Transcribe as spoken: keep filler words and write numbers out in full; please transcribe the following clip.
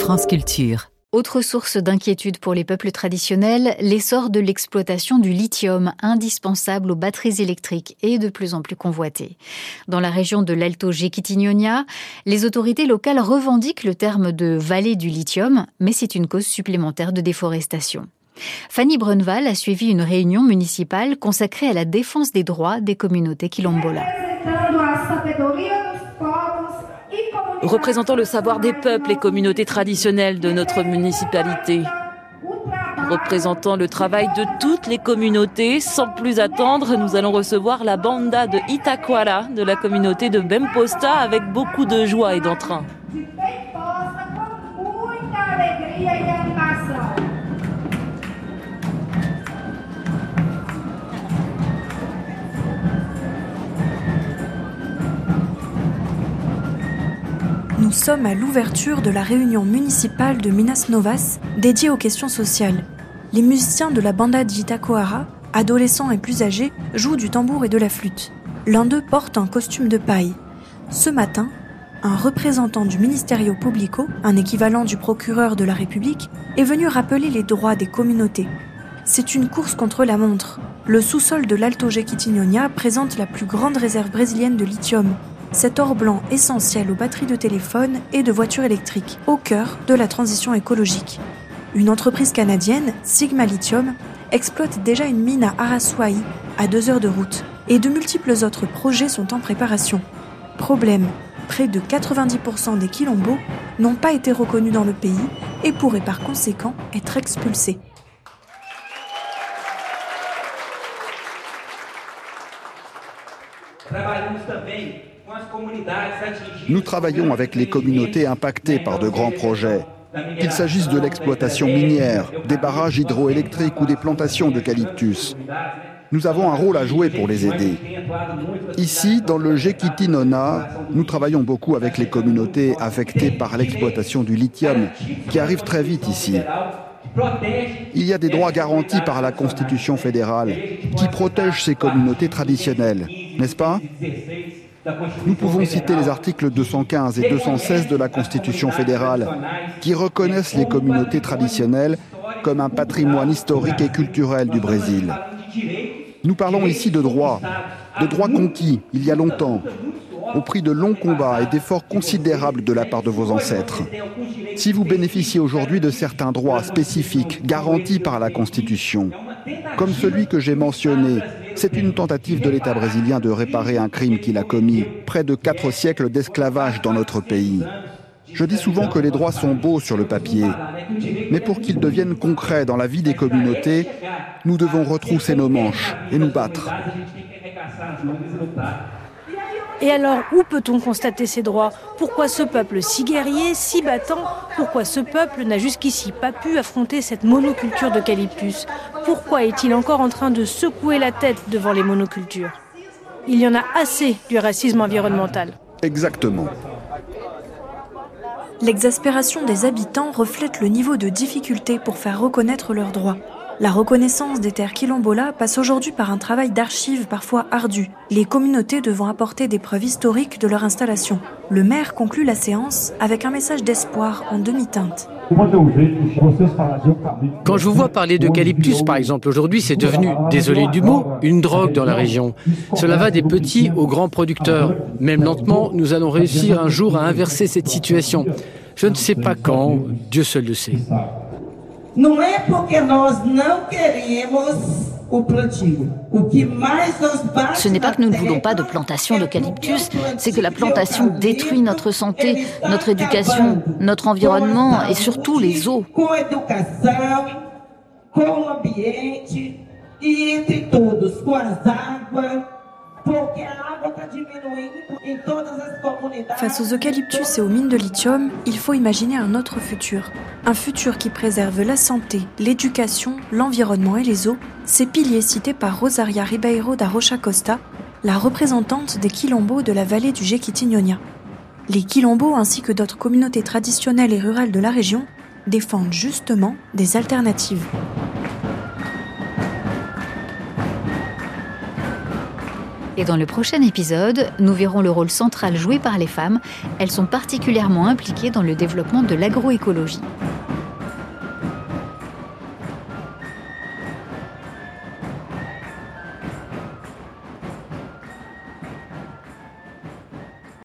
France Culture. Autre source d'inquiétude pour les peuples traditionnels, l'essor de l'exploitation du lithium, indispensable aux batteries électriques et de plus en plus convoité. Dans la région de l'Alto Jequitinhonha, les autorités locales revendiquent le terme de vallée du lithium, mais c'est une cause supplémentaire de déforestation. Fanny Brunval a suivi une réunion municipale consacrée à la défense des droits des communautés quilombolas. Représentant le savoir des peuples et communautés traditionnelles de notre municipalité. Représentant le travail de toutes les communautés, sans plus attendre, nous allons recevoir la banda de Itaquara de la communauté de Bemposta avec beaucoup de joie et d'entrain. Nous sommes à l'ouverture de la réunion municipale de Minas Novas dédiée aux questions sociales. Les musiciens de la banda d'Itaquara, adolescents et plus âgés, jouent du tambour et de la flûte. L'un d'eux porte un costume de paille. Ce matin, un représentant du Ministério Público, un équivalent du procureur de la République, est venu rappeler les droits des communautés. C'est une course contre la montre. Le sous-sol de l'Alto Jequitinhonha présente la plus grande réserve brésilienne de lithium. Cet or blanc essentiel aux batteries de téléphone et de voitures électriques, au cœur de la transition écologique. Une entreprise canadienne, Sigma Lithium, exploite déjà une mine à Araçuaí, à deux heures de route, et de multiples autres projets sont en préparation. Problème, près de quatre-vingt-dix pour cent des quilombos n'ont pas été reconnus dans le pays et pourraient par conséquent être expulsés. Nous travaillons avec les communautés impactées par de grands projets, qu'il s'agisse de l'exploitation minière, des barrages hydroélectriques ou des plantations d'eucalyptus. Nous avons un rôle à jouer pour les aider. Ici, dans le Jequitinhonha, nous travaillons beaucoup avec les communautés affectées par l'exploitation du lithium, qui arrive très vite ici. Il y a des droits garantis par la Constitution fédérale, qui protègent ces communautés traditionnelles, n'est-ce pas ? Nous pouvons citer les articles deux cent quinze et deux cent seize de la Constitution fédérale, qui reconnaissent les communautés traditionnelles comme un patrimoine historique et culturel du Brésil. Nous parlons ici de droits, de droits conquis il y a longtemps, au prix de longs combats et d'efforts considérables de la part de vos ancêtres. Si vous bénéficiez aujourd'hui de certains droits spécifiques garantis par la Constitution, comme celui que j'ai mentionné, c'est une tentative de l'État brésilien de réparer un crime qu'il a commis, près de quatre siècles d'esclavage dans notre pays. Je dis souvent que les droits sont beaux sur le papier, mais pour qu'ils deviennent concrets dans la vie des communautés, nous devons retrousser nos manches et nous battre. Et alors, où peut-on constater ces droits ? Pourquoi ce peuple si guerrier, si battant ? Pourquoi ce peuple n'a jusqu'ici pas pu affronter cette monoculture d'eucalyptus ? Pourquoi est-il encore en train de secouer la tête devant les monocultures ? Il y en a assez du racisme environnemental. Exactement. L'exaspération des habitants reflète le niveau de difficulté pour faire reconnaître leurs droits. La reconnaissance des terres quilombolas passe aujourd'hui par un travail d'archives parfois ardu, les communautés devant apporter des preuves historiques de leur installation. Le maire conclut la séance avec un message d'espoir en demi-teinte. Quand je vous vois parler d'eucalyptus, par exemple, aujourd'hui, c'est devenu, désolé du mot, une drogue dans la région. Cela va des petits aux grands producteurs. Même lentement, nous allons réussir un jour à inverser cette situation. Je ne sais pas quand, Dieu seul le sait. Ce n'est pas que nous ne voulons pas de plantation d'eucalyptus, c'est que la plantation détruit notre santé, notre éducation, notre environnement et surtout les eaux. Face aux eucalyptus et aux mines de lithium, il faut imaginer un autre futur. Un futur qui préserve la santé, l'éducation, l'environnement et les eaux, ces piliers cités par Rosaria Ribeiro da Rocha Costa, la représentante des quilombos de la vallée du Jequitinhonha. Les quilombos ainsi que d'autres communautés traditionnelles et rurales de la région défendent justement des alternatives. Et dans le prochain épisode, nous verrons le rôle central joué par les femmes. Elles sont particulièrement impliquées dans le développement de l'agroécologie.